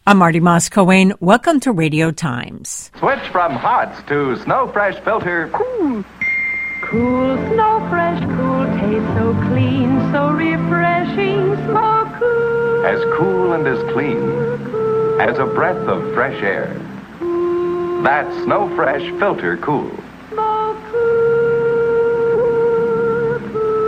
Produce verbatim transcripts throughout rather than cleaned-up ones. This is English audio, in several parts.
I'm Marty Moss-Coane. Welcome to Radio Times. Switch from Hots to Snow Fresh Filter. Cool. Cool, Snow Fresh, cool, taste so clean, so refreshing, smoke cool. As cool and as clean as a breath of fresh air. That's Snow Fresh Filter Cool. Smoke cool,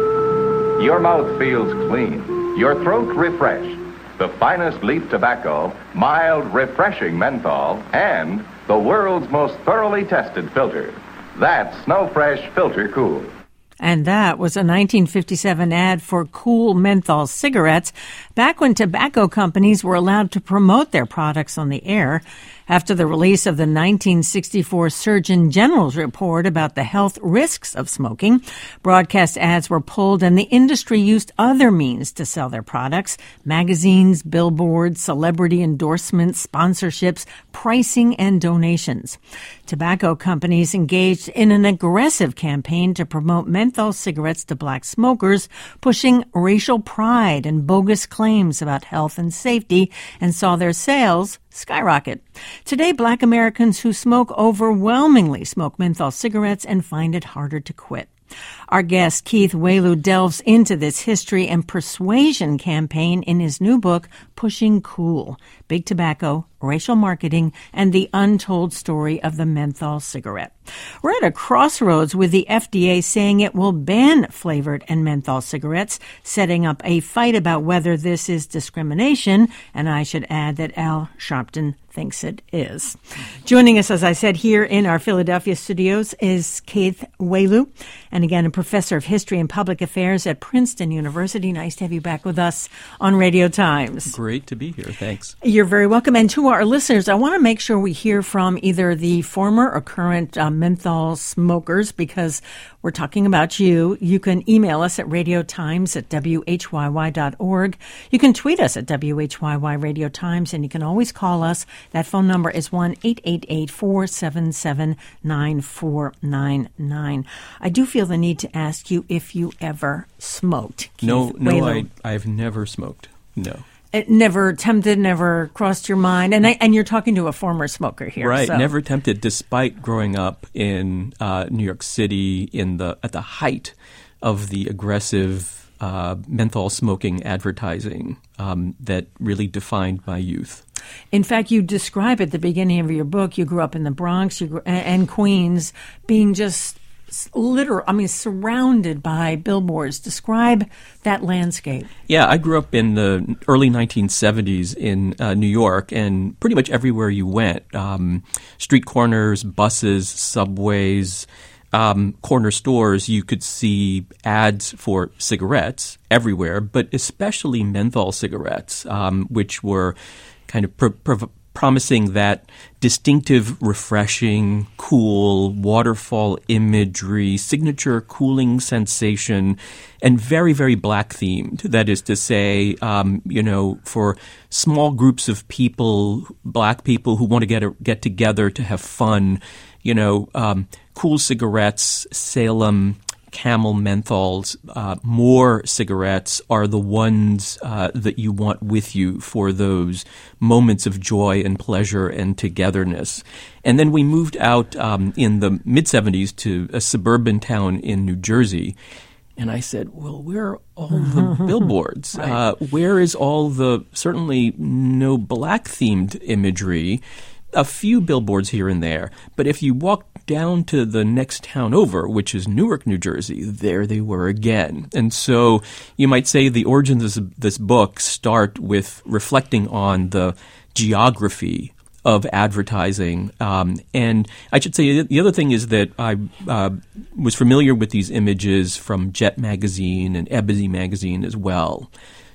cool. Your mouth feels clean, your throat refreshed. The finest leaf tobacco, mild, refreshing menthol, and the world's most thoroughly tested filter. That's Snow Fresh Filter Cool. And that was a nineteen fifty-seven ad for Cool menthol cigarettes, back when tobacco companies were allowed to promote their products on the air. After the release of the nineteen sixty-four Surgeon General's report about the health risks of smoking, broadcast ads were pulled and the industry used other means to sell their products: magazines, billboards, celebrity endorsements, sponsorships, pricing, and donations. Tobacco companies engaged in an aggressive campaign to promote menthol cigarettes to black smokers, pushing racial pride and bogus claims about health and safety, and saw their sales skyrocket. Today, black Americans who smoke overwhelmingly smoke menthol cigarettes and find it harder to quit. Our guest, Keith Wailoo, delves into this history and persuasion campaign in his new book, Pushing Cool: Big Tobacco, Racial Marketing, and the Untold Story of the Menthol Cigarette. We're at a crossroads with the F D A saying it will ban flavored and menthol cigarettes, setting up a fight about whether this is discrimination, and I should add that Al Sharpton thinks it is. Joining us, as I said, here in our Philadelphia studios is Keith Wailoo, and again, a professor of history and public affairs at Princeton University. Nice to have you back with us on Radio Times. Great to be here. Thanks. You're very welcome. And to our listeners, I want to make sure we hear from either the former or current uh, menthol smokers, because we're talking about you. You can email us at radiotimes at w h y y dot org. You can tweet us at W H Y Y Radio Times, and you can always call us. That phone number is one eight eight eight, four seven seven, nine four nine nine. I do feel the need to ask you if you ever smoked. Keith No, no, Wailoo. I, I've never smoked. No. It never attempted, never crossed your mind. And I, and you're talking to a former smoker here. Right, so. never tempted, despite growing up in uh, New York City in the at the height of the aggressive uh, menthol smoking advertising um, that really defined my youth. In fact, you describe at the beginning of your book, you grew up in the Bronx you grew, and Queens, being just literal, I mean, surrounded by billboards. Describe that landscape. Yeah, I grew up in the early nineteen seventies in uh, New York, and pretty much everywhere you went, um, street corners, buses, subways, um, corner stores, you could see ads for cigarettes everywhere, but especially menthol cigarettes, um, which were kind of pro- pro- promising that distinctive, refreshing, cool, waterfall imagery, signature cooling sensation, and very, very black themed. That is to say, um, you know, for small groups of people, black people who want to get a, get together to have fun, you know, um, cool cigarettes, Salem, Camel menthols, uh, more cigarettes are the ones uh, that you want with you for those moments of joy and pleasure and togetherness. And then we moved out um, in the mid-seventies to a suburban town in New Jersey. And I said, well, where are all the billboards? Right. Uh, where is all the, certainly no black-themed imagery? A few billboards here and there. But if you walk down to the next town over, which is Newark, New Jersey, there they were again. And so you might say the origins of this book start with reflecting on the geography of advertising. Um, and I should say the other thing is that I uh, was familiar with these images from Jet Magazine and Ebony Magazine as well.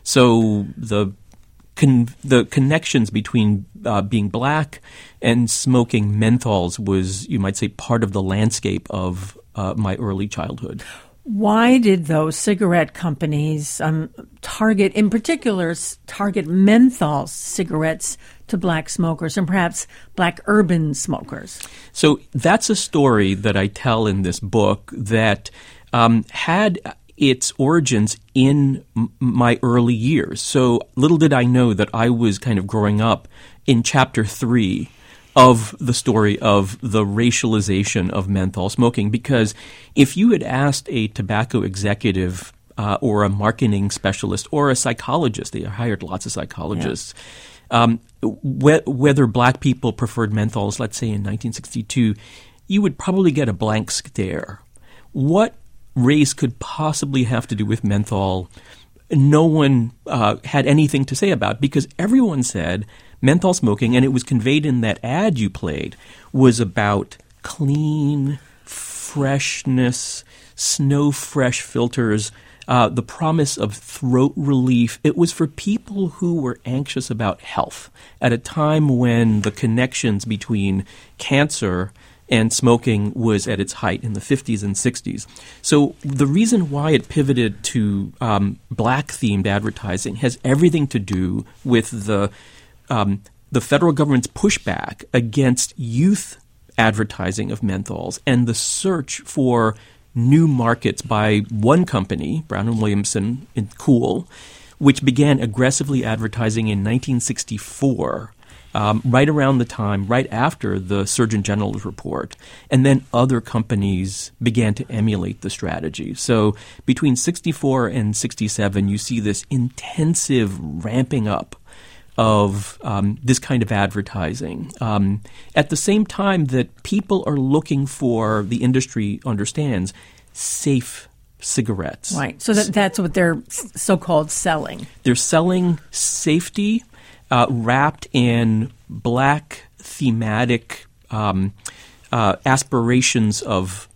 So the Con- the connections between uh, being black and smoking menthols was, you might say, part of the landscape of uh, my early childhood. Why did those cigarette companies um, target, in particular, target menthol cigarettes to black smokers and perhaps black urban smokers? So that's a story that I tell in this book that um, had its origins in m- my early years. So little did I know that I was kind of growing up in chapter three of the story of the racialization of menthol smoking, because if you had asked a tobacco executive uh, or a marketing specialist or a psychologist, they hired lots of psychologists, yeah. um, wh- whether black people preferred menthols, let's say in nineteen sixty-two, you would probably get a blank stare. What race could possibly have to do with menthol? No one uh, had anything to say about, because everyone said menthol smoking, and it was conveyed in that ad you played, was about clean, freshness, snow-fresh filters, uh, the promise of throat relief. It was for people who were anxious about health at a time when the connections between cancer and smoking was at its height in the fifties and sixties. So the reason why it pivoted to um, black-themed advertising has everything to do with the um, the federal government's pushback against youth advertising of menthols and the search for new markets by one company, Brown and Williamson in Kool, which began aggressively advertising in nineteen sixty-four. Um, right around the time, right after the Surgeon General's report. And then other companies began to emulate the strategy. So between sixty-four and sixty-seven, you see this intensive ramping up of um, this kind of advertising. Um, at the same time that people are looking for, the industry understands, safe cigarettes. Right. So that, that's what they're so-called selling. They're selling safety, Uh, wrapped in black thematic um, uh, aspirations of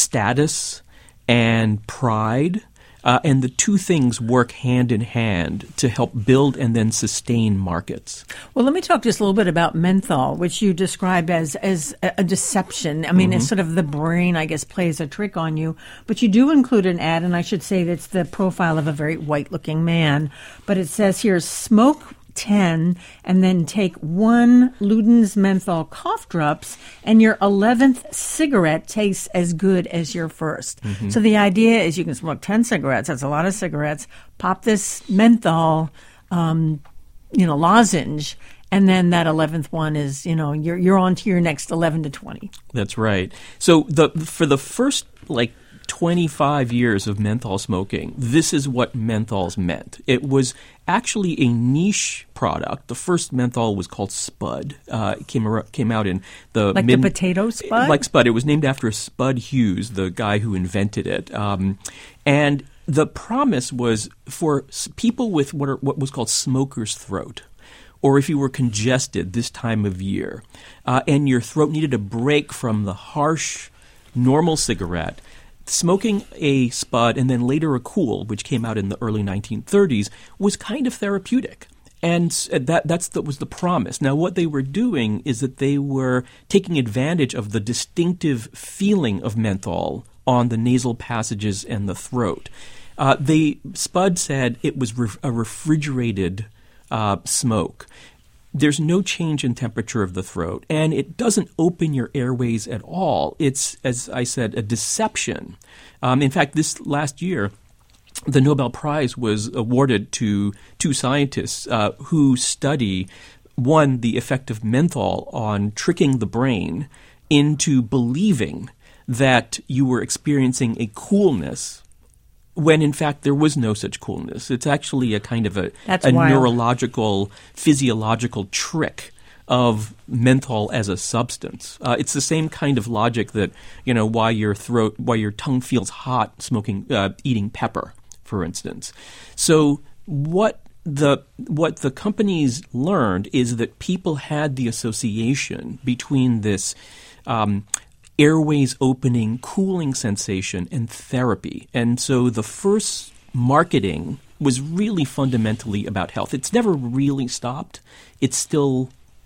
status and pride. Uh, and the two things work hand in hand to help build and then sustain markets. Well, let me talk just a little bit about menthol, which you describe as as a deception. I mean, mm-hmm. it's sort of the brain, I guess, plays a trick on you. But you do include an ad, and I should say that's the profile of a very white-looking man. But it says here, smoke ten, and then take one Luden's menthol cough drops, and your eleventh cigarette tastes as good as your first. Mm-hmm. So the idea is you can smoke ten cigarettes. That's a lot of cigarettes. Pop this menthol, um, you know, lozenge, and then that eleventh one is, you know, you're you're on to your next eleven to twenty. That's right. So the for the first, like, twenty-five years of menthol smoking, this is what menthols meant. It was actually a niche product. The first menthol was called Spud. Uh, it came, ar- came out in the Like mid- the potato Spud? Like Spud. It was named after Spud Hughes, the guy who invented it. Um, and the promise was for people with what, are, what was called smoker's throat, or if you were congested this time of year, uh, and your throat needed a break from the harsh, normal cigarette, smoking a Spud and then later a Kool, which came out in the early nineteen thirties, was kind of therapeutic. And that that's that was the promise. Now, what they were doing is that they were taking advantage of the distinctive feeling of menthol on the nasal passages and the throat. Uh, they Spud said it was re- a refrigerated uh, smoke. There's no change in temperature of the throat, and it doesn't open your airways at all. It's, as I said, a deception. Um, in fact, this last year, the Nobel Prize was awarded to two scientists uh, who study, one, the effect of menthol on tricking the brain into believing that you were experiencing a coolness when, in fact, there was no such coolness. It's actually a kind of a, a neurological, physiological trick of menthol as a substance. Uh, it's the same kind of logic that, you know, why your throat, why your tongue feels hot smoking, uh, eating pepper, for instance. So what the what the companies learned is that people had the association between this um, airways opening, cooling sensation, and therapy. And so the first marketing was really fundamentally about health. It's never really stopped. It's still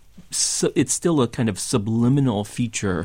it's still a kind of subliminal feature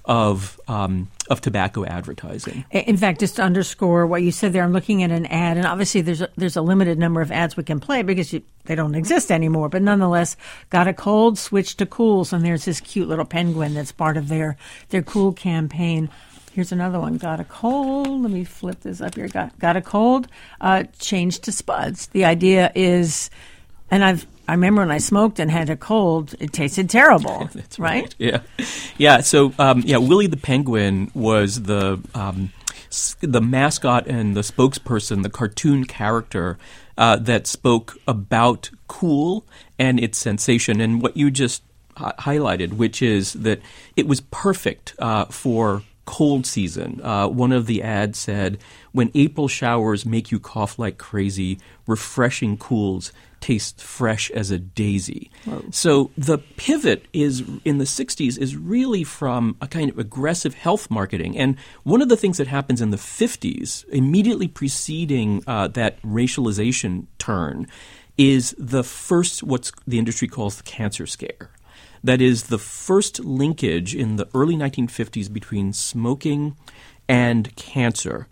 of um, of tobacco advertising. In fact, just to underscore what you said there, I'm looking at an ad, and obviously there's a, there's a limited number of ads we can play because you, they don't exist anymore. But nonetheless, got a cold, switch to Kools, and there's this cute little penguin that's part of their their Kool campaign. Here's another one. Got a cold. Let me flip this up here. Got got a cold. Uh, change to Spuds. The idea is, and I've I remember when I smoked and had a cold, it tasted terrible. That's right. right. Yeah, yeah. So um, yeah, Willie the Penguin was the um, s- the mascot and the spokesperson, the cartoon character uh, that spoke about Kool and its sensation, and what you just hi- highlighted, which is that it was perfect uh, for cold season. Uh, one of the ads said, "When April showers make you cough like crazy, refreshing Kools taste fresh as a daisy." Whoa. So the pivot is in the sixties is really from a kind of aggressive health marketing. And one of the things that happens in the fifties, immediately preceding uh, that racialization turn, is the first, what's the industry calls the cancer scare. That is the first linkage in the early nineteen fifties between smoking and cancer,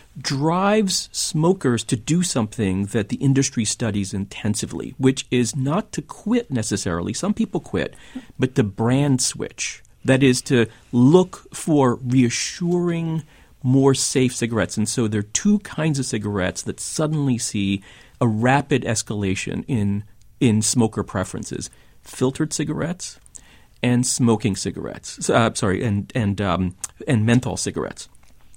drives smokers to do something that the industry studies intensively, which is not to quit necessarily. Some people quit, but to brand switch. That is to look for reassuring, more safe cigarettes. And so there are two kinds of cigarettes that suddenly see a rapid escalation in in smoker preferences: filtered cigarettes and smoking cigarettes. Uh, sorry, and and um, and menthol cigarettes.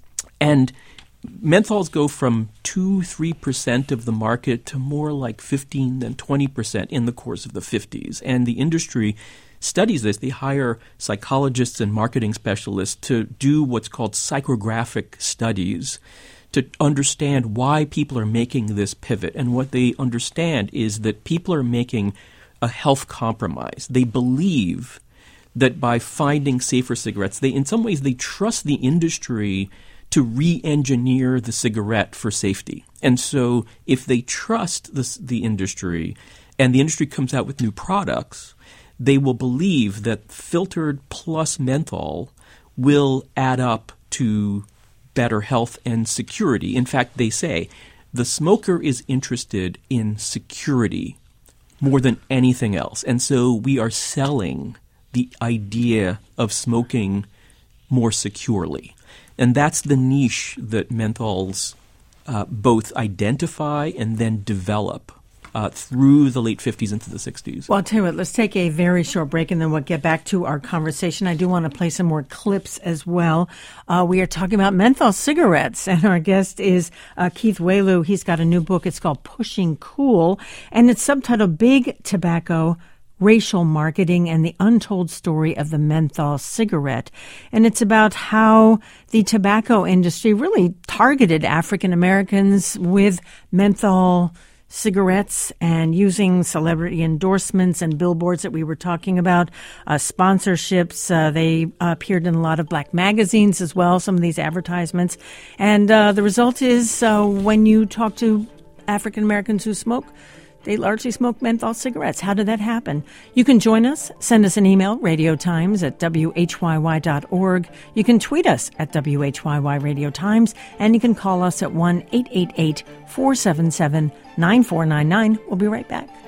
And menthols go from two, three percent of the market to more like fifteen and twenty percent in the course of the fifties. And the industry studies this. They hire psychologists and marketing specialists to do what's called psychographic studies to understand why people are making this pivot. And what they understand is that people are making a health compromise. They believe that by finding safer cigarettes, they in some ways they trust the industry to re-engineer the cigarette for safety. And so if they trust the, the industry and the industry comes out with new products, they will believe that filtered plus menthol will add up to better health and security. In fact, they say the smoker is interested in security more than anything else. And so we are selling the idea of smoking more securely. And that's the niche that menthols uh, both identify and then develop uh, through the late fifties into the sixties. Well, I'll tell you what, let's take a very short break and then we'll get back to our conversation. I do want to play some more clips as well. Uh, we are talking about menthol cigarettes, and our guest is uh, Keith Wailoo. He's got a new book. It's called Pushing Kool, and it's subtitled Big Tobacco, Racial Marketing and the Untold Story of the Menthol Cigarette. And it's about how the tobacco industry really targeted African Americans with menthol cigarettes and using celebrity endorsements and billboards that we were talking about, uh, sponsorships. Uh, they uh, appeared in a lot of black magazines as well, some of these advertisements. And uh, the result is uh, when you talk to African Americans who smoke, they largely smoke menthol cigarettes. How did that happen? You can join us. Send us an email, radiotimes at w h y y dot org. You can tweet us at W H Y Y Radio Times, and you can call us at one eight eight eight, four seven seven, nine four nine nine. We'll be right back.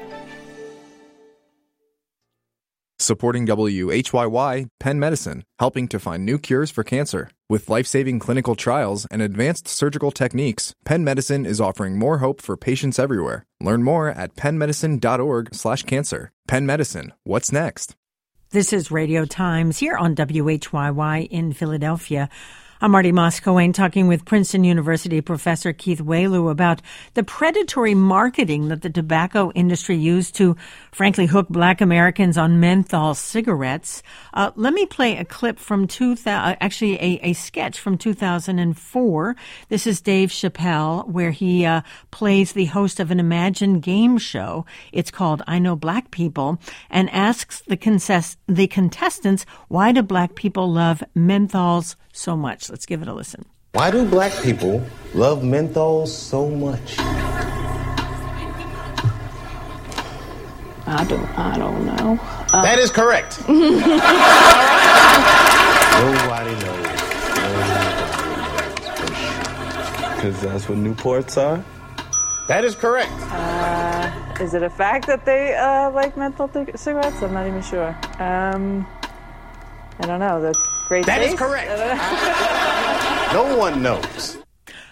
Supporting W H Y Y, Penn Medicine, helping to find new cures for cancer. With life-saving clinical trials and advanced surgical techniques, Penn Medicine is offering more hope for patients everywhere. Learn more at penn medicine dot org slash cancer. Penn Medicine, what's next? This is Radio Times here on W H Y Y in Philadelphia. I'm Marty Moss-Cohen talking with Princeton University professor Keith Wailoo about the predatory marketing that the tobacco industry used to, frankly, hook black Americans on menthol cigarettes. Uh, let me play a clip from two thousand, actually a, a sketch from two thousand four. This is Dave Chappelle, where he uh, plays the host of an imagined game show. It's called I Know Black People, and asks the, contest- the contestants, why do black people love menthols so much? Let's give it a listen. Why do black people love menthol so much? I don't, I don't know. Uh, that is correct. Nobody knows. Because that's what Newports are? That is correct. Uh, is it a fact that they uh, like menthol th- cigarettes? I'm not even sure. Um, I don't know. The great That taste? is correct. No one knows.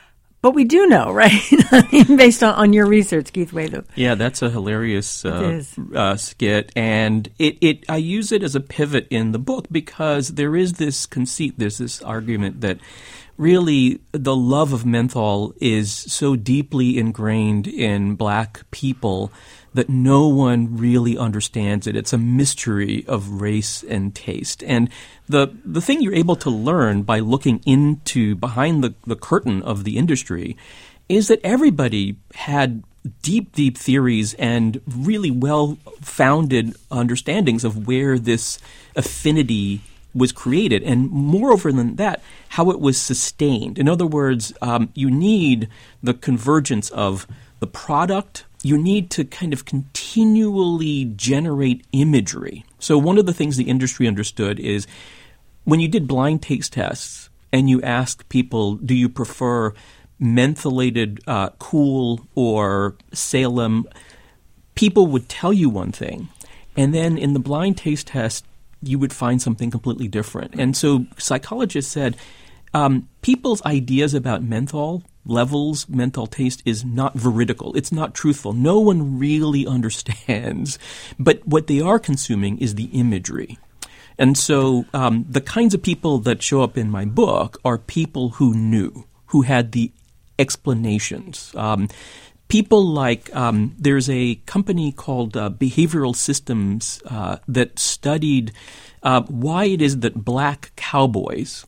But we do know, right? I mean, based on, on your research, Keith Watho. Yeah, that's a hilarious uh, It is. uh, skit, and it, it I use it as a pivot in the book because there is this conceit, there's this argument that really the love of menthol is so deeply ingrained in black people that no one really understands it. It's a mystery of race and taste. And the the thing you're able to learn by looking into behind the, the curtain of the industry is that everybody had deep, deep theories and really well-founded understandings of where this affinity was created, and moreover than that, how it was sustained. In other words, um, you need the convergence of the product. You need to kind of continually generate imagery. So one of the things the industry understood is when you did blind taste tests and you asked people, do you prefer mentholated uh, Kool or Salem, people would tell you one thing. And then in the blind taste test, you would find something completely different. And so psychologists said um, people's ideas about menthol levels, menthol taste is not veridical. It's not truthful. No one really understands. But what they are consuming is the imagery. And so um, the kinds of people that show up in my book are people who knew, who had the explanations. Um, People like um, there's a company called uh, Behavioral Systems uh, that studied uh, why it is that black cowboys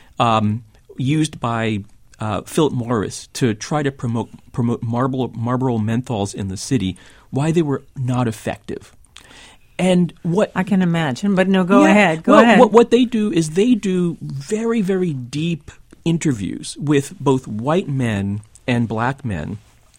um, used by uh, Philip Morris to try to promote promote Marlboro, Marlboro menthols in the city, why they were not effective. And what I can imagine, but no, go yeah, ahead. Go well, ahead. What, what they do is they do very, very deep interviews with both white men and black men.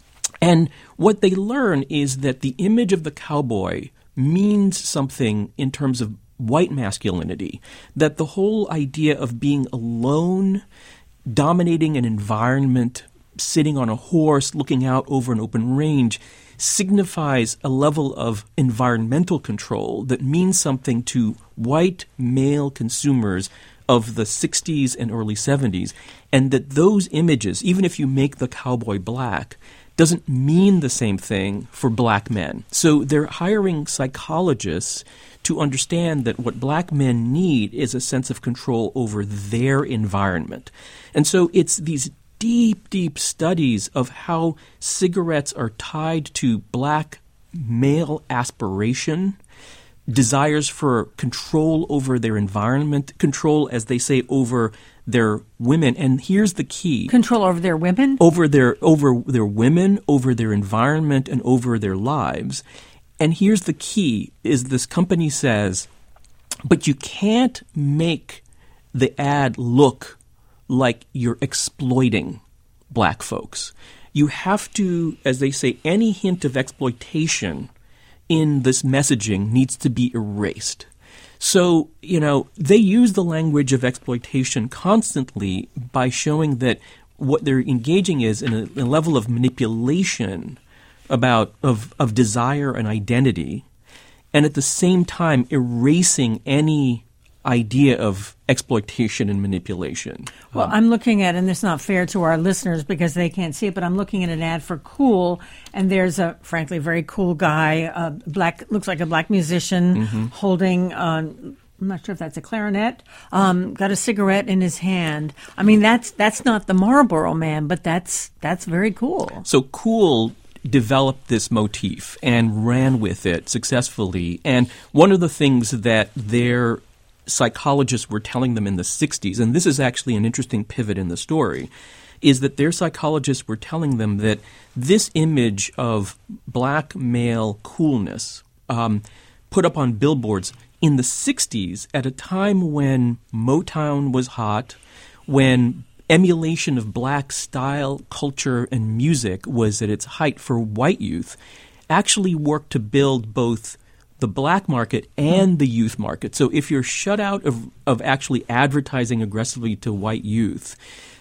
And what they learn is that the image of the cowboy means something in terms of white masculinity, that the whole idea of being alone, dominating an environment, sitting on a horse, looking out over an open range, signifies a level of environmental control that means something to white male consumers of the sixties and early seventies, and that those images, even if you make the cowboy black, doesn't mean the same thing for black men. So they're hiring psychologists to understand that what black men need is a sense of control over their environment. And so it's these deep, deep studies of how cigarettes are tied to black male aspiration, desires for control over their environment, control, as they say, over their women. And here's the key. Control over their women? Over their over their women, over their environment, and over their lives. And here's the key, is this company says, but you can't make the ad look like you're exploiting black folks. You have to, as they say, any hint of exploitation in this messaging needs to be erased. So, you know, they use the language of exploitation constantly by showing that what they're engaging is in a, a level of manipulation about of, of desire and identity, and at the same time erasing any idea of exploitation and manipulation. Well, um, I'm looking at, and this is not fair to our listeners because they can't see it, but I'm looking at an ad for Kool, and there's a, frankly, very cool guy, uh, black, looks like a black musician, mm-hmm. holding, uh, I'm not sure if that's a clarinet, um, got a cigarette in his hand. I mean, that's that's not the Marlboro Man, but that's that's very cool. So Kool developed this motif and ran with it successfully, and one of the things that their psychologists were telling them in the sixties, and this is actually an interesting pivot in the story, is that their psychologists were telling them that this image of black male coolness um, put up on billboards in the sixties at a time when Motown was hot, when emulation of black style, culture, and music was at its height for white youth, actually worked to build both the black market and the youth market. So if you're shut out of, of actually advertising aggressively to white youth,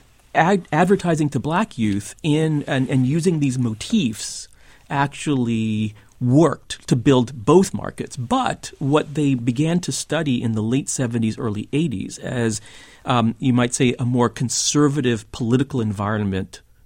ad- advertising to black youth in and, and using these motifs actually worked to build both markets. But what they began to study in the late seventies, early eighties as, um, you might say, a more conservative political environment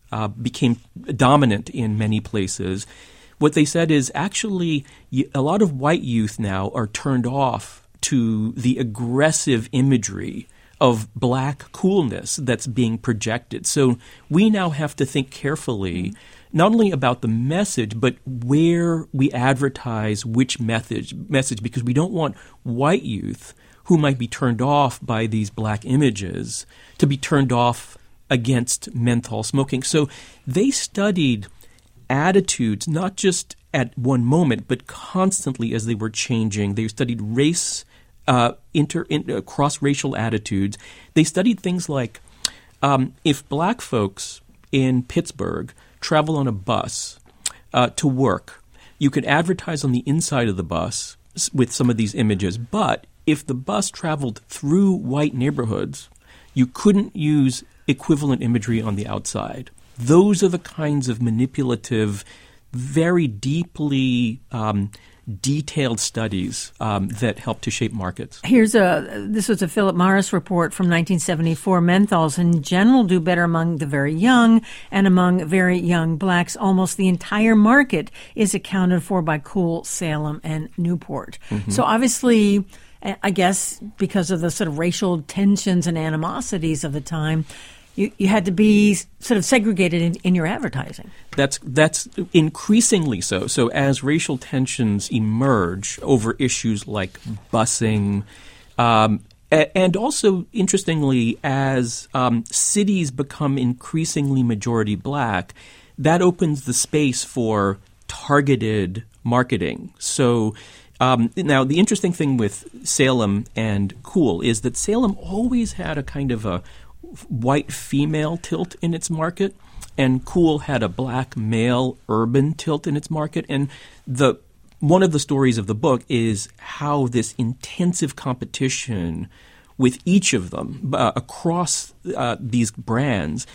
uh, became dominant in many places, what they said is actually a lot of white youth now are turned off to the aggressive imagery of black coolness that's being projected. So we now have to think carefully not only about the message, but where we advertise which message, message because we don't want white youth who might be turned off by these black images to be turned off against menthol smoking. So they studied attitudes, not just at one moment, but constantly as they were changing. They studied race, uh, inter, in, uh, cross-racial attitudes. They studied things like um, if black folks in Pittsburgh travel on a bus uh, to work, you could advertise on the inside of the bus with some of these images. But if the bus traveled through white neighborhoods, you couldn't use equivalent imagery on the outside. Those are the kinds of manipulative, very deeply um, detailed studies um, that help to shape markets. Here's a this was a Philip Morris report from nineteen seventy-four. Menthols in general do better among the very young, and among very young blacks, almost the entire market is accounted for by Kool, Salem, and Newport. Mm-hmm. So obviously, I guess because of the sort of racial tensions and animosities of the time, You, you had to be sort of segregated in, in your advertising. That's that's increasingly so. So as racial tensions emerge over issues like busing, um, a, and also, interestingly, as um, cities become increasingly majority black, that opens the space for targeted marketing. So um, now the interesting thing with Salem and Kool is that Salem always had a kind of a white female tilt in its market, and Kool had a black male urban tilt in its market. And the one of the stories of the book is how this intensive competition with each of them uh, across uh, these brands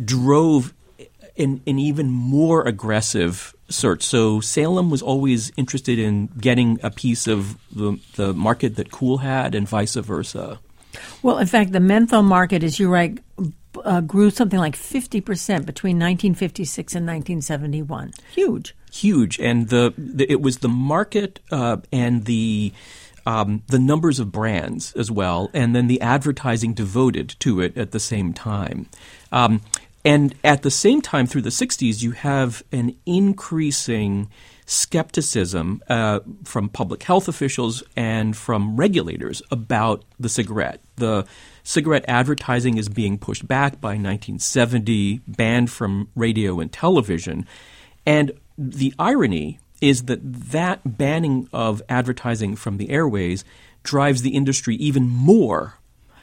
drove an, an even more aggressive search. So Salem was always interested in getting a piece of the, the market that Kool had, and vice versa. Well, in fact, the menthol market, as you write, uh, grew something like fifty percent between nineteen fifty-six and nineteen seventy-one. Huge. Huge. And the, the it was the market uh, and the um, the numbers of brands as well, and then the advertising devoted to it at the same time. Um, and at the same time, through the sixties, you have an increasing skepticism uh, from public health officials and from regulators about the cigarette. The cigarette advertising is being pushed back by nineteen seventy, banned from radio and television. And the irony is that that banning of advertising from the airways drives the industry even more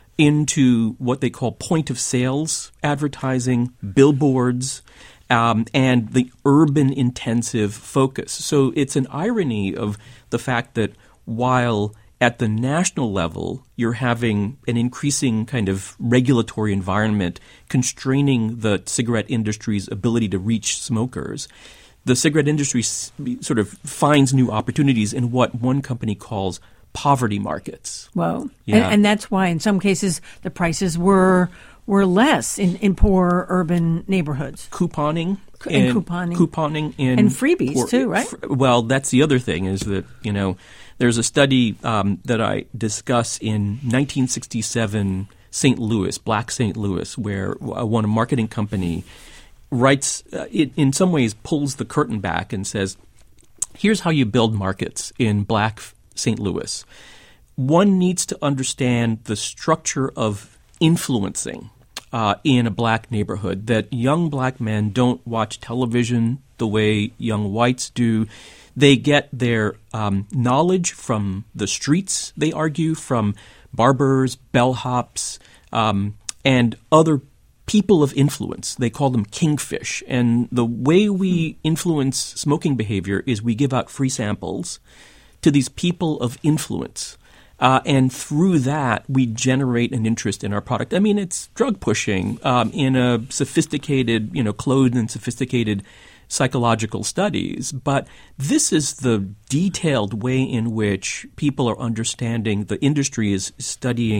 into what they call point-of-sales advertising, billboards, Um, and the urban-intensive focus. So it's an irony of the fact that while at the national level you're having an increasing kind of regulatory environment constraining the cigarette industry's ability to reach smokers, the cigarette industry s- sort of finds new opportunities in what one company calls poverty markets. Well, yeah. and, and that's why in some cases the prices were were less in, in poor urban neighborhoods. Couponing. And, and couponing. Couponing in and freebies poor, too, right? Fr- well, that's the other thing is that, you know, there's a study um, that I discuss in nineteen sixty-seven Saint Louis, Black Saint Louis, where one marketing company writes, uh, it in some ways pulls the curtain back and says, here's how you build markets in Black Saint Louis. One needs to understand the structure of influencing uh, in a black neighborhood, that young black men don't watch television the way young whites do. They get their um, knowledge from the streets, they argue, from barbers, bellhops, um, and other people of influence. They call them kingfish. And the way we influence smoking behavior is we give out free samples to these people of influence. Uh, and through that, we generate an interest in our product. I mean, it's drug pushing um, in a sophisticated, you know, clothed and sophisticated psychological studies. But this is the detailed way in which people are understanding, the industry is studying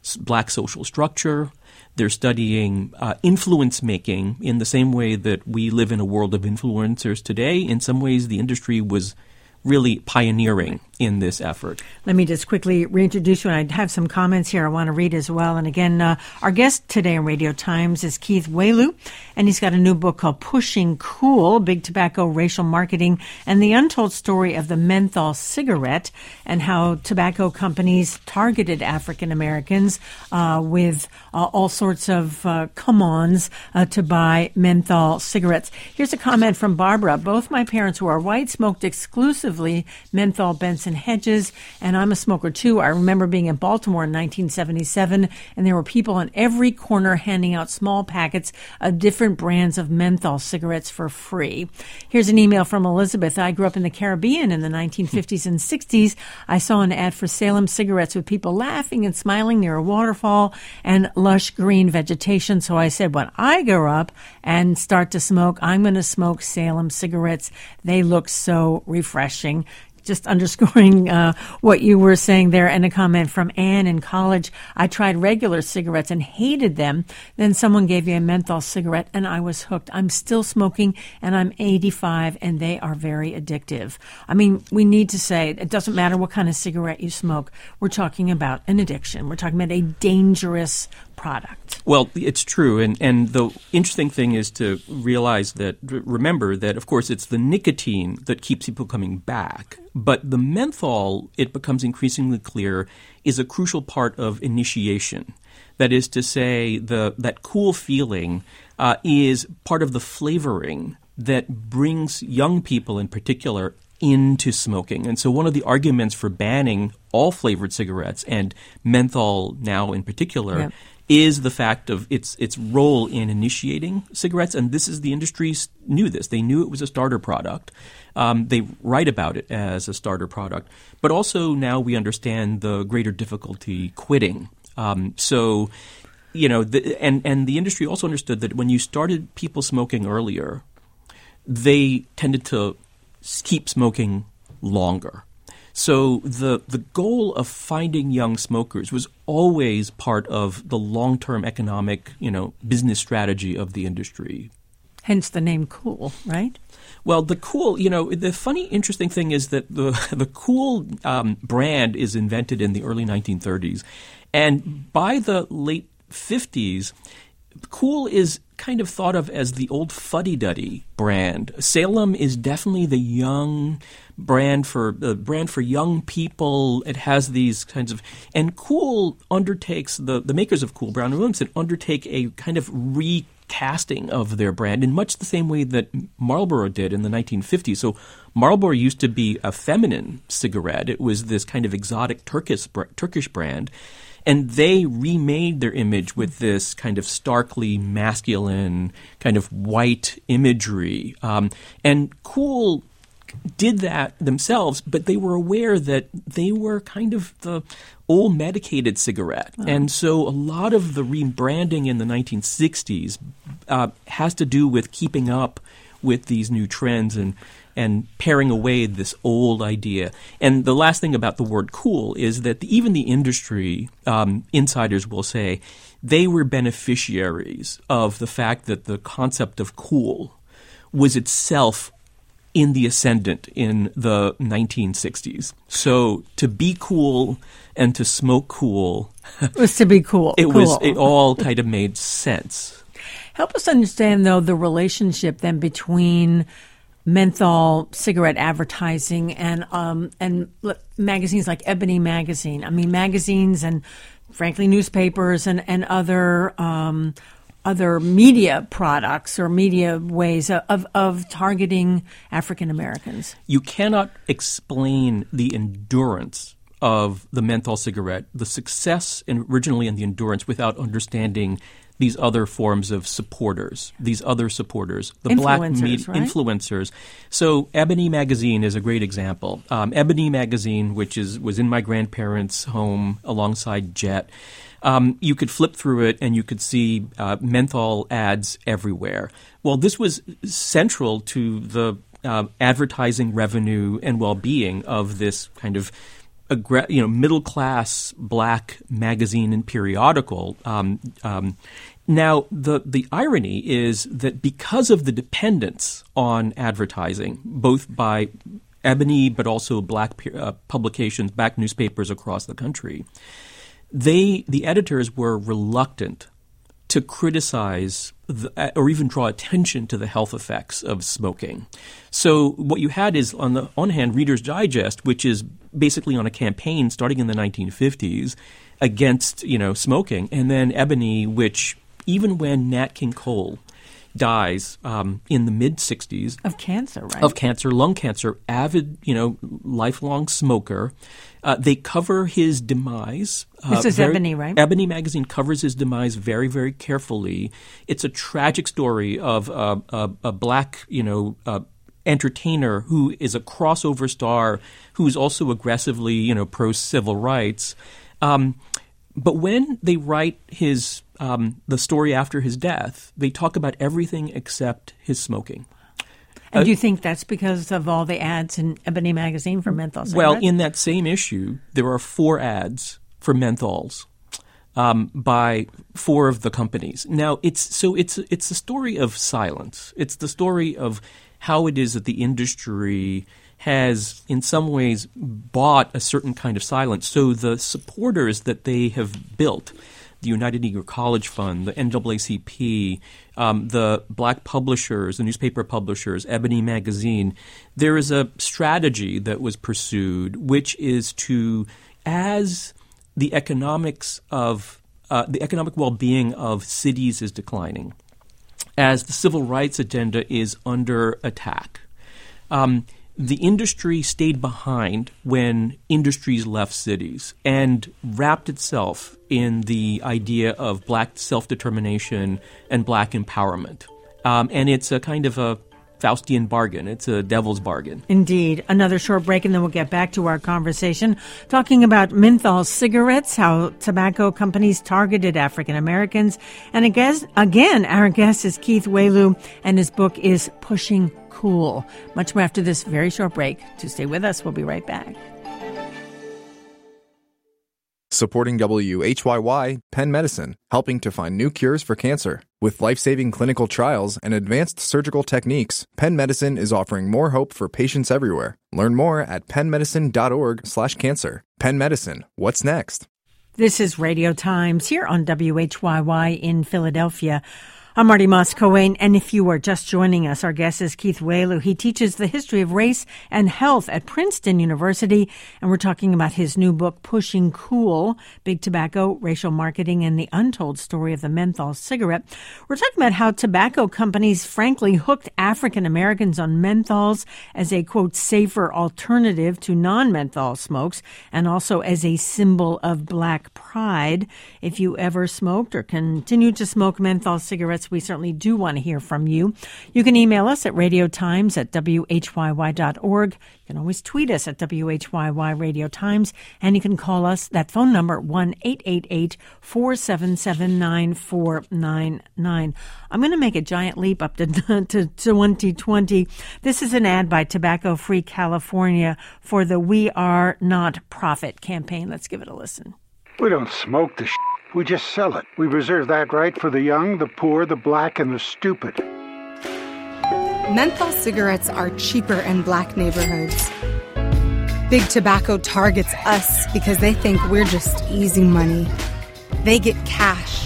black social structure. They're studying uh, influence making in the same way that we live in a world of influencers today. In some ways, the industry was really pioneering in this effort. Let me just quickly reintroduce you, and I have some comments here I want to read as well. And again, uh, our guest today on Radio Times is Keith Wailoo, and he's got a new book called Pushing Cool, Big Tobacco, Racial Marketing, and the Untold Story of the Menthol Cigarette, and how tobacco companies targeted African Americans uh, with uh, all sorts of uh, come-ons uh, to buy menthol cigarettes. Here's a comment from Barbara. Both my parents, who are white, smoked exclusively menthol Benson Hedges, and I'm a smoker too. I remember being in Baltimore in nineteen seventy-seven, and there were people on every corner handing out small packets of different brands of menthol cigarettes for free. Here's an email from Elizabeth. I grew up in the Caribbean in the nineteen fifties and sixties. I saw an ad for Salem cigarettes with people laughing and smiling near a waterfall and lush green vegetation. So I said, when I grow up and start to smoke, I'm going to smoke Salem cigarettes. They look so refreshing. Just underscoring uh, what you were saying there. And a comment from Anne in college. I tried regular cigarettes and hated them. Then someone gave me a menthol cigarette and I was hooked. I'm still smoking and I'm eighty-five and they are very addictive. I mean, we need to say it doesn't matter what kind of cigarette you smoke. We're talking about an addiction. We're talking about a dangerous product. Well, it's true. And, and the interesting thing is to realize that, remember that, of course, it's the nicotine that keeps people coming back. But the menthol, it becomes increasingly clear, is a crucial part of initiation. That is to say, the that cool feeling uh, is part of the flavoring that brings young people in particular into smoking. And so one of the arguments for banning all flavored cigarettes, and menthol now in particular, yeah. is the fact of its its role in initiating cigarettes. And this is the industry knew this. They knew it was a starter product. Um, they write about it as a starter product. But also now we understand the greater difficulty quitting. Um, so, you know, the, and, and the industry also understood that when you started people smoking earlier, they tended to keep smoking longer. So the the goal of finding young smokers was always part of the long-term economic, you know, business strategy of the industry. Hence the name Cool, right? Well, the Cool, you know, the funny, interesting thing is that the the Cool um, brand is invented in the early nineteen thirties. And by the late fifties, Cool is kind of thought of as the old fuddy-duddy brand. Salem is definitely the young brand for the uh, brand for young people. It has these kinds of – and Cool undertakes – the the makers of Cool, Brown and Williamson, undertake a kind of recasting of their brand in much the same way that Marlboro did in the nineteen fifties. So Marlboro used to be a feminine cigarette. It was this kind of exotic Turkish Turkish brand. And they remade their image with this kind of starkly masculine, kind of white imagery. Um, and Cool did that themselves, but they were aware that they were kind of the old medicated cigarette. Oh. And so a lot of the rebranding in the nineteen sixties uh, has to do with keeping up with these new trends and and paring away this old idea. And the last thing about the word cool is that the, even the industry um, insiders will say they were beneficiaries of the fact that the concept of cool was itself in the ascendant in the nineteen sixties. So to be cool and to smoke cool it was to be cool. It cool. was it all kind of made sense. Help us understand, though, the relationship then between menthol cigarette advertising and um, and magazines like Ebony Magazine. I mean, magazines and, frankly, newspapers and and other um, other media products or media ways of of targeting African Americans. You cannot explain the endurance of the menthol cigarette, the success in, originally and the endurance, without understanding these other forms of supporters, these other supporters, the black media right? influencers. So Ebony Magazine is a great example. Um, Ebony Magazine, which is was in my grandparents' home alongside Jet, um, you could flip through it and you could see uh, menthol ads everywhere. Well, this was central to the uh, advertising revenue and well-being of this kind of aggr- you know, middle-class black magazine and periodical. Um, um, now, the, the irony is that because of the dependence on advertising, both by Ebony but also black uh, publications, black newspapers across the country, they the editors were reluctant to criticize the, or even draw attention to the health effects of smoking. So what you had is, on the one hand, Reader's Digest, which is basically on a campaign starting in the nineteen fifties against, you know, smoking, and then Ebony, which even when Nat King Cole dies um, in the mid-sixties. Of cancer, right? Of cancer, lung cancer, avid, you know, lifelong smoker. Uh, they cover his demise. Uh, this is very, Ebony, right? Ebony magazine covers his demise very, very carefully. It's a tragic story of uh, a, a black, you know, uh, entertainer who is a crossover star who's also aggressively, you know, pro-civil rights. Um, but when they write his um, the story after his death, they talk about everything except his smoking. And Uh, do you think that's because of all the ads in Ebony magazine for menthol cigarettes? Well, in that same issue, there are four ads for menthols um, by four of the companies. Now, it's so it's it's a story of silence. It's the story of how it is that the industry has, in some ways, bought a certain kind of silence. So the supporters that they have built, the United Negro College Fund, the N double A C P, um, the black publishers, the newspaper publishers, Ebony Magazine, there is a strategy that was pursued, which is to, as the economics of uh, the economic well-being of cities is declining, as the civil rights agenda is under attack, um, the industry stayed behind when industries left cities and wrapped itself in the idea of black self-determination and black empowerment. Um, and it's a kind of a Faustian bargain. It's a devil's bargain. Indeed. Another short break, and then we'll get back to our conversation talking about menthol cigarettes, how tobacco companies targeted African Americans. And again, again, our guest is Keith Wailoo, and his book is Pushing Cool. Much more after this very short break. To stay with us, we'll be right back. Supporting W H Y Y, Penn Medicine, helping to find new cures for cancer. With life-saving clinical trials and advanced surgical techniques, Penn Medicine is offering more hope for patients everywhere. Learn more at pennmedicine.org slash cancer. Penn Medicine, what's next? This is Radio Times here on W H Y Y in Philadelphia. I'm Marty Moss-Coane, and if you are just joining us, our guest is Keith Wailoo. He teaches the history of race and health at Princeton University, and we're talking about his new book, Pushing Cool, Big Tobacco, Racial Marketing, and the Untold Story of the Menthol Cigarette. We're talking about how tobacco companies frankly hooked African Americans on menthols as a, quote, safer alternative to non-menthol smokes, and also as a symbol of black pride. If you ever smoked or continue to smoke menthol cigarettes, we certainly do want to hear from you. You can email us at radiotimes at W H Y Y dot org. You can always tweet us at W H Y Y Radio Times, and you can call us, that phone number, one eight eight eight, four seven seven, nine four nine nine. I'm going to make a giant leap up to, to twenty twenty. This is an ad by Tobacco Free California for the We Are Not Profit campaign. Let's give it a listen. We don't smoke the shit. We just sell it. We reserve that right for the young, the poor, the black, and the stupid. Menthol cigarettes are cheaper in black neighborhoods. Big Tobacco targets us because they think we're just easy money. They get cash.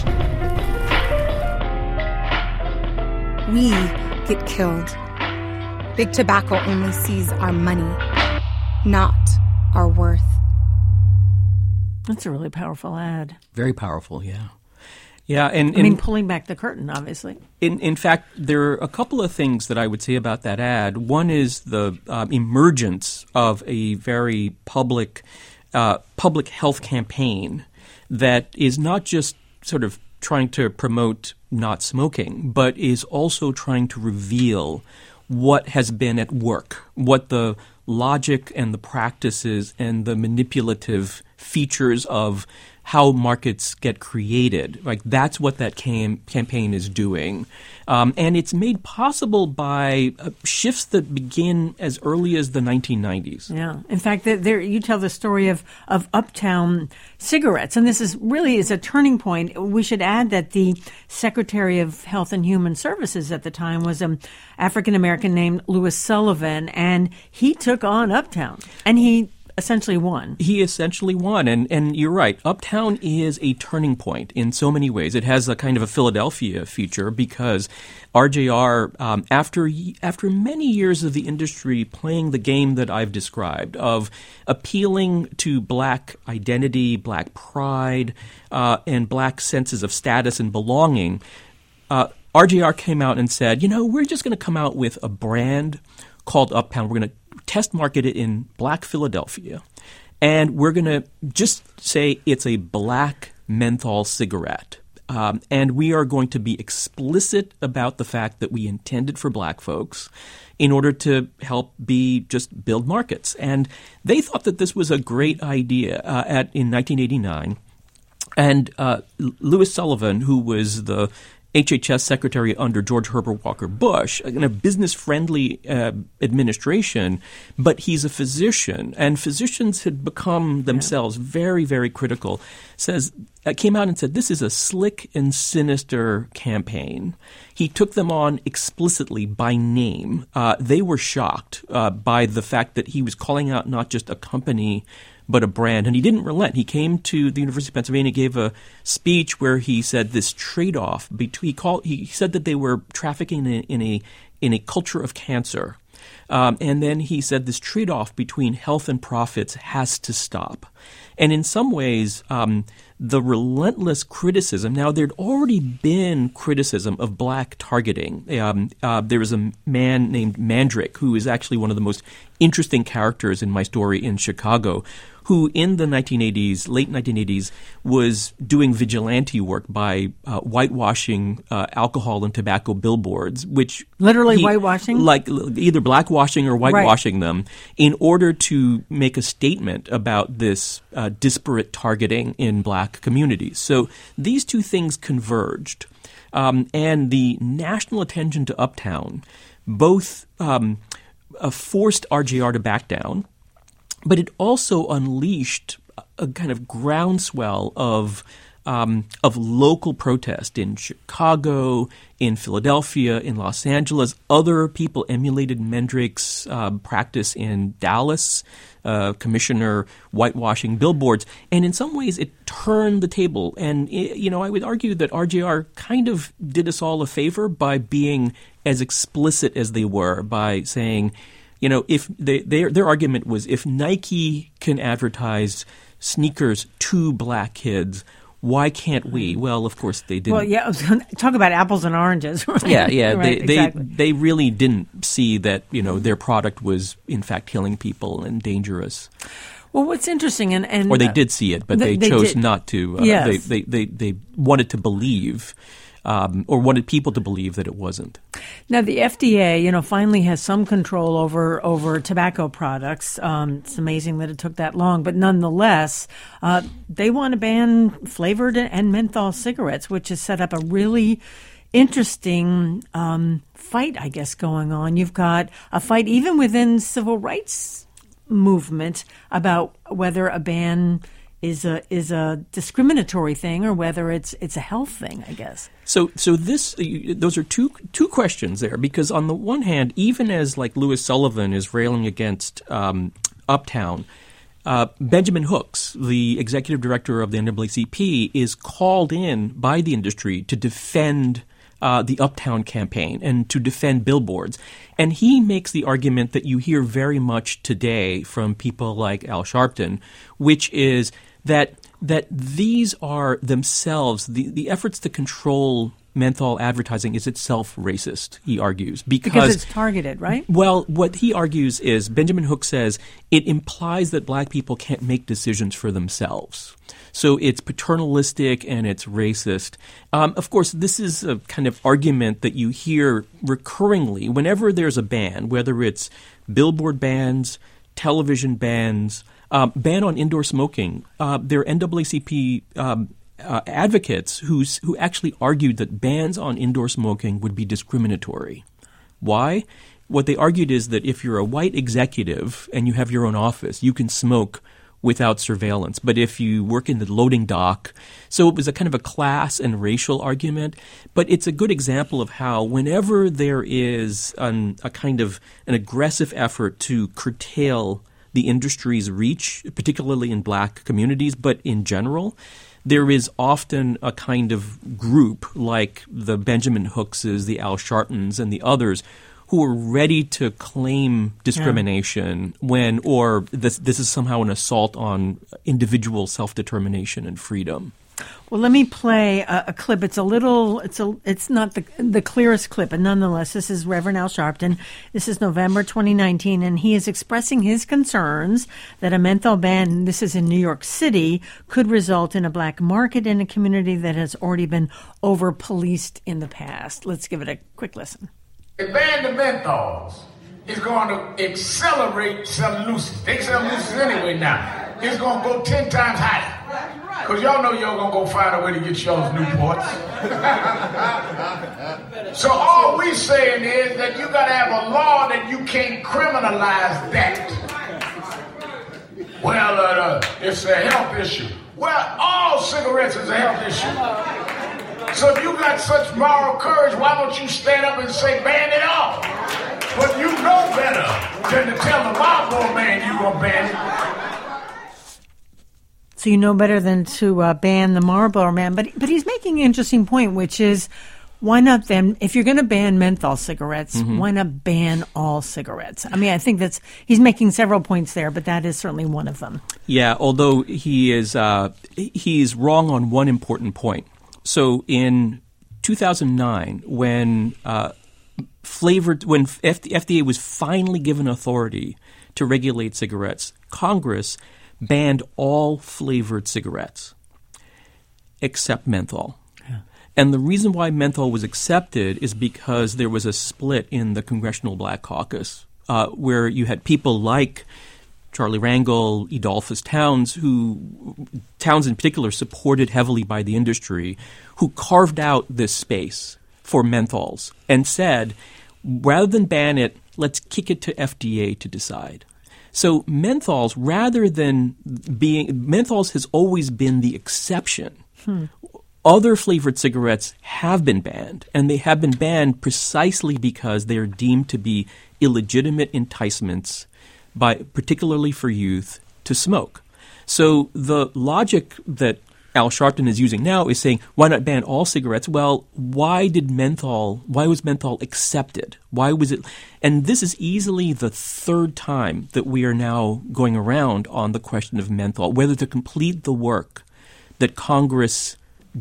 We get killed. Big Tobacco only sees our money, not our worth. That's a really powerful ad. Very powerful, yeah. Yeah, and, and I mean, pulling back the curtain, obviously. In in fact, there are a couple of things that I would say about that ad. One is the uh, emergence of a very public uh, public health campaign that is not just sort of trying to promote not smoking, but is also trying to reveal what has been at work, what the logic and the practices and the manipulative features of how markets get created. Like that's what that cam- campaign is doing. Um, and it's made possible by uh, shifts that begin as early as the nineteen nineties. Yeah. In fact, there, there you tell the story of, of Uptown cigarettes, and this is really is a turning point. We should add that the Secretary of Health and Human Services at the time was an African-American named Louis Sullivan, and he took on Uptown, and he essentially won. He essentially won. And, and you're right. Uptown is a turning point in so many ways. It has a kind of a Philadelphia feature because R J R, um, after after many years of the industry playing the game that I've described of appealing to black identity, black pride, uh, and black senses of status and belonging, uh, R J R came out and said, you know, we're just going to come out with a brand called Uptown. We're going to test market it in black Philadelphia, and we're going to just say it's a black menthol cigarette. Um, and we are going to be explicit about the fact that we intended for black folks in order to help be just build markets. And they thought that this was a great idea uh, at in nineteen eighty-nine. And uh, Louis Sullivan, who was the H H S secretary under George Herbert Walker Bush, in a business-friendly uh, administration, but he's a physician, and physicians had become themselves very, very critical, says, uh, came out and said, this is a slick and sinister campaign. He took them on explicitly by name. Uh, they were shocked uh, by the fact that he was calling out not just a company but a brand. And he didn't relent. He came to the University of Pennsylvania, gave a speech where he said this trade-off between, he, called, he said that they were trafficking in a, in a, in a culture of cancer. Um, and then he said this trade-off between health and profits has to stop. And in some ways, um, the relentless criticism, now there'd already been criticism of black targeting. Um, uh, there was a man named Mandrick, who is actually one of the most interesting characters in my story in Chicago, who in the nineteen eighties, late nineteen eighties, was doing vigilante work by uh, whitewashing uh, alcohol and tobacco billboards, which literally he, whitewashing, like either blackwashing or whitewashing right. them, in order to make a statement about this uh, disparate targeting in black communities. So these two things converged, um, and the national attention to Uptown both um, uh, forced R J R to back down. But it also unleashed a kind of groundswell of um, of local protest in Chicago, in Philadelphia, in Los Angeles. Other people emulated Mandrick's uh, practice in Dallas, uh, commissioner whitewashing billboards. And in some ways, it turned the table. And, it, you know, I would argue that R J R kind of did us all a favor by being as explicit as they were, by saying, you know, if they, their their argument was if Nike can advertise sneakers to black kids, why can't we? Well, of course they didn't. Well, yeah, talk about apples and oranges. Right? Yeah, yeah. Right, they, exactly. they they really didn't see that, you know, their product was in fact killing people and dangerous. Well, what's interesting, and, and or they did see it, but they, they chose did. not to. Uh, yes. they, they, they they wanted to believe. Um, or wanted people to believe that it wasn't. Now, the F D A, you know, finally has some control over over tobacco products. Um, it's amazing that it took that long, but nonetheless, uh, they want to ban flavored and menthol cigarettes, which has set up a really interesting um, fight, I guess, going on. You've got a fight even within civil rights movement about whether a ban is a is a discriminatory thing or whether it's it's a health thing, I guess. So so this those are two two questions there, because on the one hand, even as like Louis Sullivan is railing against um, Uptown, uh, Benjamin Hooks, the executive director of the N double A C P, is called in by the industry to defend Uh, the Uptown campaign and to defend billboards. And he makes the argument that you hear very much today from people like Al Sharpton, which is that that these are themselves, the, the efforts to control menthol advertising is itself racist, he argues. Because, because it's targeted, right? Well, what he argues is, Benjamin Hooks says, it implies that black people can't make decisions for themselves. So it's paternalistic and it's racist. Um, of course, this is a kind of argument that you hear recurringly whenever there's a ban, whether it's billboard bans, television bans, Um, ban on indoor smoking. Uh, there are N double A C P um, uh, advocates who's, who actually argued that bans on indoor smoking would be discriminatory. Why? What they argued is that if you're a white executive and you have your own office, you can smoke without surveillance. But if you work in the loading dock, so it was a kind of a class and racial argument. But it's a good example of how whenever there is an, a kind of an aggressive effort to curtail the industry's reach, particularly in black communities, but in general, there is often a kind of group like the Benjamin Hookses, the Al Sharptons, and the others who are ready to claim discrimination yeah. when, or this, this is somehow an assault on individual self-determination and freedom. Well, let me play a, a clip. It's a little, it's a, it's not the the clearest clip, but nonetheless, this is Reverend Al Sharpton. This is November twenty nineteen, and he is expressing his concerns that a menthol ban, this is in New York City, could result in a black market in a community that has already been over-policed in the past. Let's give it a quick listen. A ban the menthols is going to accelerate cellulose. They cellulose anyway now. It's going to go ten times higher. Because y'all know y'all going to go find a way to get y'all's Newports. So all we saying is that you got to have a law that you can't criminalize that. Well, uh, it's a health issue. Well, all cigarettes is a health issue. So if you got such moral courage, why don't you stand up and say ban it all? But you know better than to tell the Marlboro man you gonna ban it. So you know better than to uh, ban the Marlboro man, but but he's making an interesting point, which is why not then, if you're going to ban menthol cigarettes, mm-hmm. why not ban all cigarettes? I mean, I think that's, he's making several points there, but that is certainly one of them. Yeah, although he is uh, he's wrong on one important point. So in two thousand nine, when uh, flavored, when F- the F D A was finally given authority to regulate cigarettes, Congress banned all flavored cigarettes except menthol. Yeah. And the reason why menthol was accepted is because there was a split in the Congressional Black Caucus, uh, where you had people like Charlie Rangel, Edolphus Towns, who Towns in particular supported heavily by the industry, who carved out this space for menthols and said, rather than ban it, let's kick it to F D A to decide. So menthols, rather than being – menthols has always been the exception. Hmm. Other flavored cigarettes have been banned, and they have been banned precisely because they are deemed to be illegitimate enticements, by particularly for youth, to smoke. So the logic that Al Sharpton is using now is saying, why not ban all cigarettes? Well, why did menthol, why was menthol accepted? Why was it? And this is easily the third time that we are now going around on the question of menthol, whether to complete the work that Congress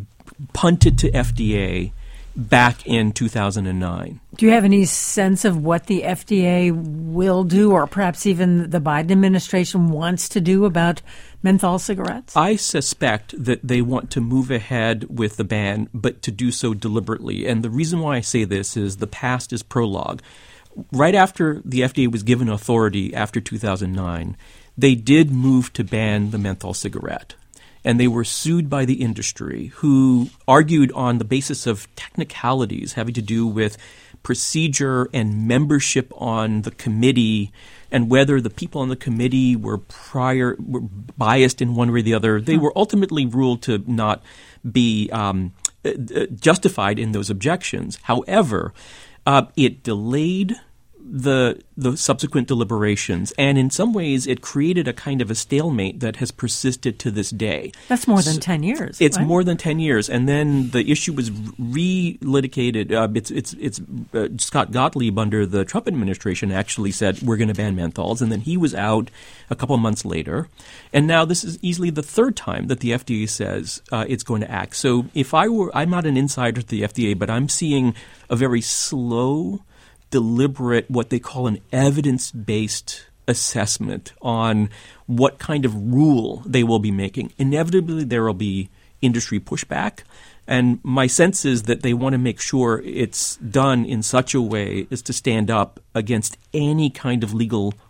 punted to F D A back in two thousand nine. Do you have any sense of what the F D A will do, or perhaps even the Biden administration wants to do about menthol cigarettes? I suspect that they want to move ahead with the ban, but to do so deliberately. And the reason why I say this is the past is prologue. Right after the F D A was given authority after two thousand nine, they did move to ban the menthol cigarette. And they were sued by the industry, who argued on the basis of technicalities having to do with procedure and membership on the committee, and whether the people on the committee were prior were biased in one way or the other. They were ultimately ruled to not be um, justified in those objections. However, uh, it delayed the the subsequent deliberations, and in some ways it created a kind of a stalemate that has persisted to this day. That's more than so, ten years. It's right? more than ten years, and then the issue was re-litigated. Uh, it's it's it's uh, Scott Gottlieb under the Trump administration actually said we're going to ban menthols, and then he was out a couple of months later, and now this is easily the third time that the F D A says uh, it's going to act. So if I were, I'm not an insider to the F D A, but I'm seeing a very slow, deliberate, what they call an evidence-based assessment on what kind of rule they will be making. Inevitably, there will be industry pushback, and my sense is that they want to make sure it's done in such a way as to stand up against any kind of legal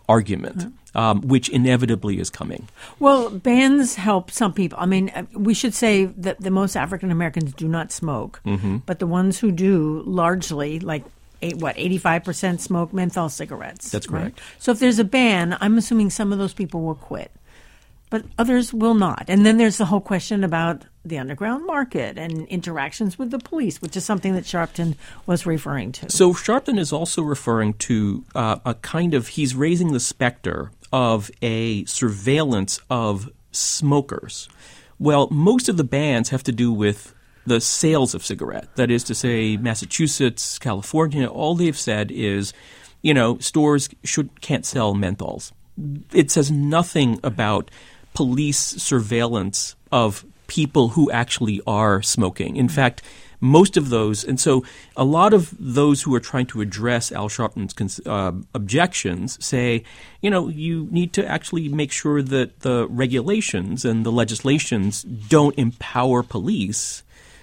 argument, mm-hmm. um, which inevitably is coming. Well, bans help some people. I mean, we should say that the most African Americans do not smoke, mm-hmm. but the ones who do largely, like, eight, what, eighty-five percent smoke menthol cigarettes. That's correct. Right? So if there's a ban, I'm assuming some of those people will quit, but others will not. And then there's the whole question about the underground market and interactions with the police, which is something that Sharpton was referring to. So Sharpton is also referring to uh, a kind of, he's raising the specter of a surveillance of smokers. Well, most of the bans have to do with the sales of cigarette. That is to say, Massachusetts, California, all they've said is, you know, stores should can't sell menthols. It says nothing about police surveillance of people who actually are smoking. In fact, most of those, and so a lot of those who are trying to address Al Sharpton's uh, objections say, you know, you need to actually make sure that the regulations and the legislations don't empower police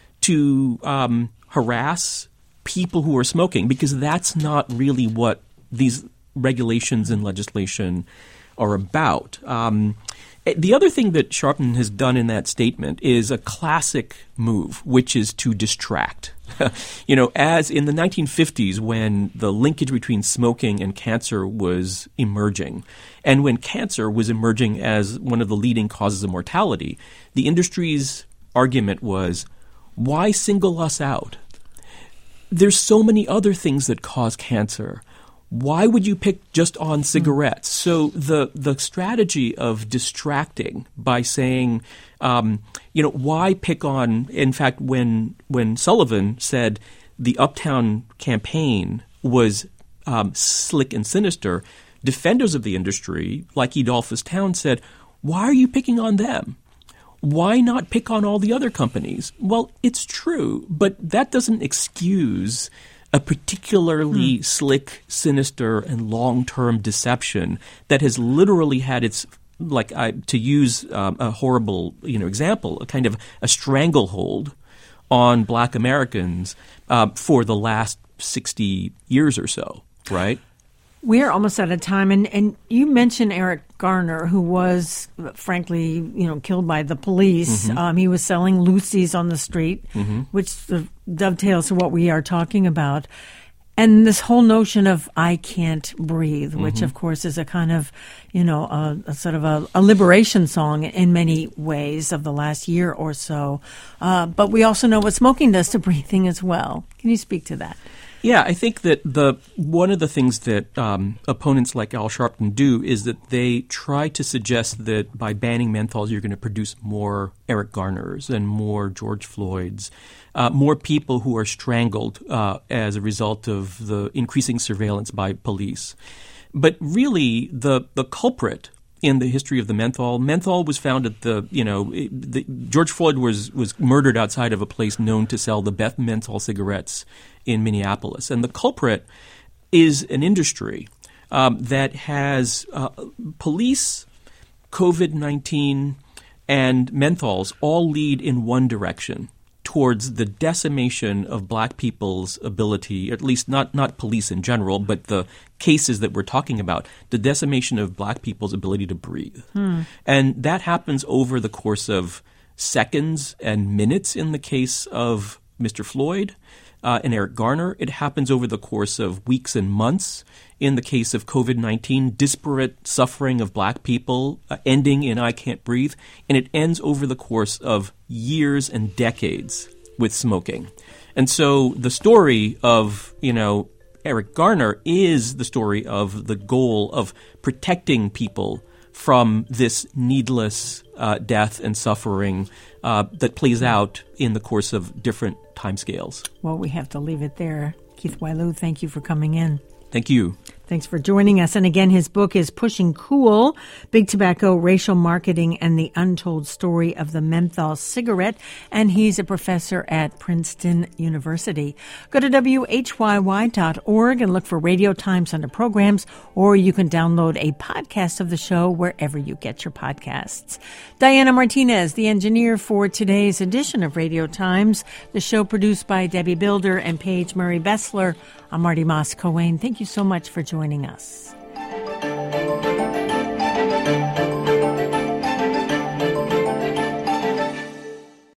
to um, harass people who are smoking, because that's not really what these regulations and legislation are about. Um, the other thing that Sharpton has done in that statement is a classic move, which is to distract. You know, as in the nineteen fifties, when the linkage between smoking and cancer was emerging, and when cancer was emerging as one of the leading causes of mortality, the industry's argument was, why single us out? There's so many other things that cause cancer. Why would you pick just on cigarettes? Mm. So the the strategy of distracting by saying, um, you know, why pick on? In fact, when when Sullivan said the Uptown campaign was um, slick and sinister, defenders of the industry, like Adolphus Towne, said, why are you picking on them? Why not pick on all the other companies? Well, it's true, but that doesn't excuse a particularly hmm. slick, sinister, and long-term deception that has literally had its, like I, to use um, a horrible, you know, example, a kind of a stranglehold on Black Americans uh, for the last sixty years or so, right? We're almost out of time, and, and you mentioned Eric Garner, who was, frankly, you know, killed by the police. Mm-hmm. Um, he was selling Lucy's on the street, mm-hmm. which sort of dovetails to what we are talking about. And this whole notion of I can't breathe, which, mm-hmm. of course, is a kind of, you know, a, a sort of a, a liberation song in many ways of the last year or so. Uh, but we also know what smoking does to breathing as well. Can you speak to that? Yeah, I think that the one of the things that um, opponents like Al Sharpton do is that they try to suggest that by banning menthols, you're going to produce more Eric Garners and more George Floyds, uh, more people who are strangled uh, as a result of the increasing surveillance by police. But really, the the culprit in the history of the menthol, menthol was found at the, you know, the, George Floyd was was murdered outside of a place known to sell the best menthol cigarettes in Minneapolis. And the culprit is an industry um, that has uh, police, COVID nineteen, and menthols all lead in one direction, towards the decimation of Black people's ability, at least not, not police in general, but the cases that we're talking about, the decimation of Black people's ability to breathe. Hmm. And that happens over the course of seconds and minutes in the case of Mister Floyd uh, and Eric Garner. It happens over the course of weeks and months in the case of COVID nineteen, disparate suffering of Black people uh, ending in I can't breathe. And it ends over the course of years and decades with smoking. And so the story of, you know, Eric Garner is the story of the goal of protecting people from this needless uh, death and suffering uh, that plays out in the course of different timescales. Well, we have to leave it there. Keith Wailoo, thank you for coming in. Thank you. Thanks for joining us. And again, his book is Pushing Cool, Big Tobacco, Racial Marketing, and the Untold Story of the Menthol Cigarette. And he's a professor at Princeton University. Go to W H Y Y dot org and look for Radio Times under programs, or you can download a podcast of the show wherever you get your podcasts. Diana Martinez, the engineer for today's edition of Radio Times, the show produced by Debbie Builder and Paige Murray Bessler. I'm Marty Moss-Coane. Thank you so much for joining us.